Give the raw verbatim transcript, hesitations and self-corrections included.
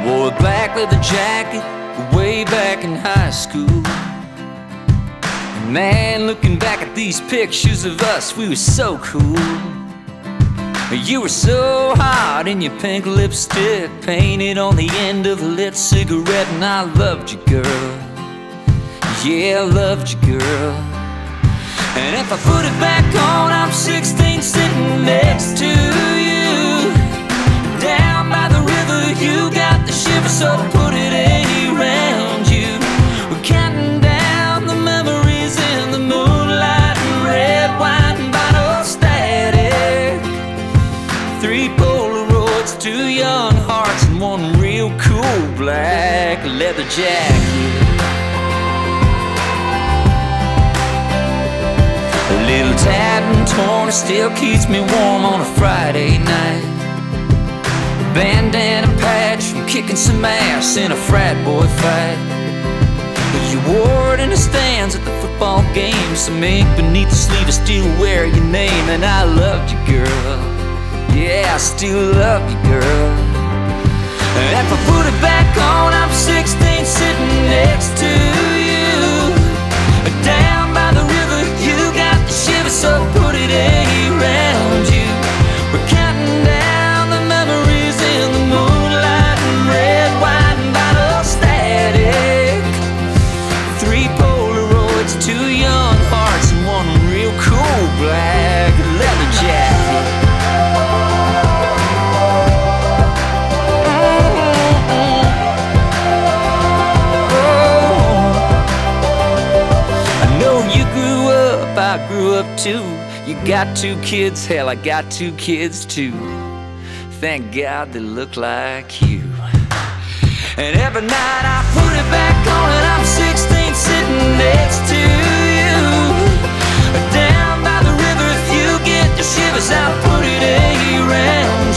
Wore a black leather jacket way back in high school. And man, looking back at these pictures of us, we were so cool. You were so hot in your pink lipstick, painted on the end of a lit cigarette. And I loved you, girl. Yeah, I loved you, girl. And if I put it back on, I'm sixteen sitting next to you. Down by the river, you got the shiver, so put it any around you. We're counting down the memories in the moonlight and red wine and bottle static. Three Polaroids, two young hearts, and one real cool black leather jacket. A little tattered and torn, it still keeps me warm on a Friday night. A bandana patch from kicking some ass in a frat boy fight. You wore it in the stands at the football game, some ink beneath the sleeve to still wear your name. And I loved you, girl. Yeah, I still love you, girl. And if I put it back on, I'm sixteen sitting next to you. Down by the river, you got the shiver, so put it any around you. We're counting down the memories in the moonlight and red wine and bottle static. Three Polaroids, two young hearts, and one real cool black leather jacket. I grew up too. You got two kids, hell, I got two kids too. Thank God they look like you. And every night I put it back on and I'm sixteen sitting next to you. Down by the river, if you get the shivers, I'll put it any around